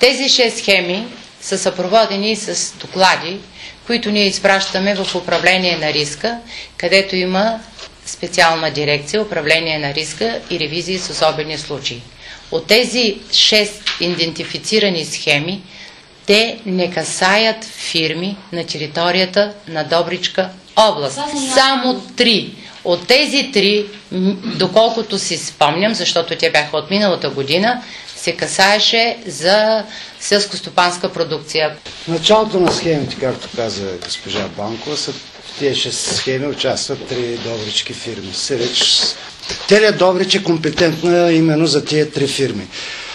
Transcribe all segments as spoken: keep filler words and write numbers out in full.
Тези шест схеми са съпроводени с доклади, които ние изпращаме в управление на риска, където има специална дирекция управление на риска и ревизии с особени случаи. От тези шест идентифицирани схеми, те не касаят фирми на територията на Добричка област. Само три. От тези три, доколкото си спомням, защото те бяха от миналата година, се касаеше за селскостопанска продукция. В началото на схемите, както каза госпожа Банкова, са тези шест схеми участват три добрички фирми. Сиреч, Телия Добрич е компетентна именно за тези три фирми.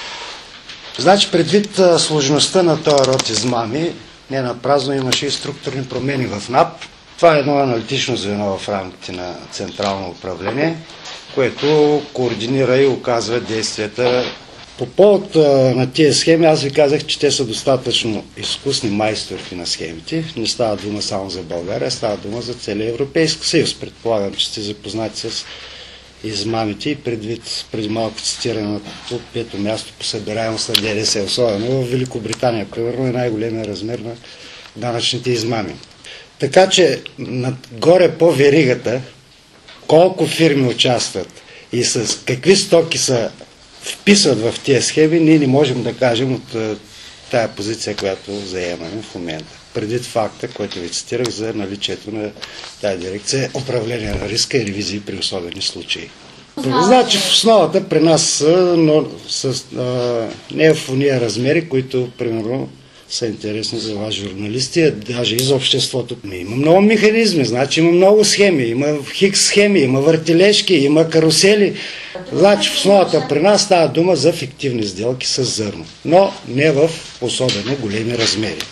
Значи, предвид сложността на този род измами, не напразно имаше и структурни промени в НАП. Това е едно аналитично звено в рамките на Централно управление, което координира и оказва действията. По повод на тези схеми, аз ви казах, че те са достатъчно изкусни майсторки на схемите. Не става дума само за България, става дума за целия Европейски съюз. Предполагам, че сте запознати с измамите и предвид преди малко цитиране на пето място по събираемост на ДДС, особено в Великобритания, примерно е най-големия размер на данъчните измами. Така че нагоре по веригата, колко фирми участват и с какви стоки са вписват в тези схеми, ние не можем да кажем от тая позиция, която заемаме в момента. Предвид факта, който ви цитирах за наличието на тая дирекция управление на риска и ревизии при особени случаи. Значи в основата при нас са, но с, а, не в уния размери, които примерно са интересни за вас журналисти, даже и за обществото. Има много механизми, значи има много схеми, има хикс схеми, има въртележки, има карусели. Значи в основата при нас става дума за фиктивни сделки с зърно, но не в особено големи размери.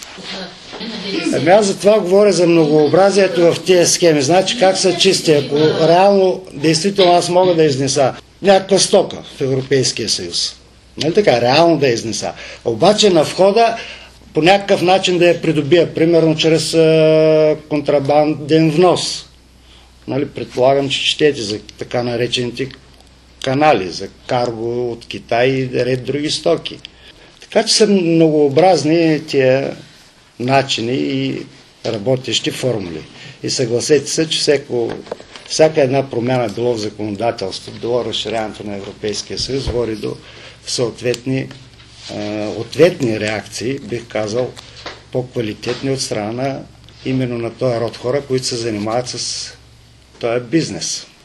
Ами аз за това говоря за многообразието в тези схеми. Значи как са чисти, ако реално, действително аз мога да изнеса някаква стока в Европейския съюз. Нали така, реално да изнеса. Обаче на входа по някакъв начин да я придобия, примерно чрез а, контрабанден внос. Нали, предполагам, че четете за така наречените канали, за карго от Китай и ред други стоки. Така че са многообразни тия начини и работещи формули. И съгласете се, че всеко, всяка една промяна, било в законодателството, било разширяването на Европейския съюз, води до съответни ответни реакции, бих казал, по-квалитетни от страна именно на този род хора, които се занимават с този бизнес.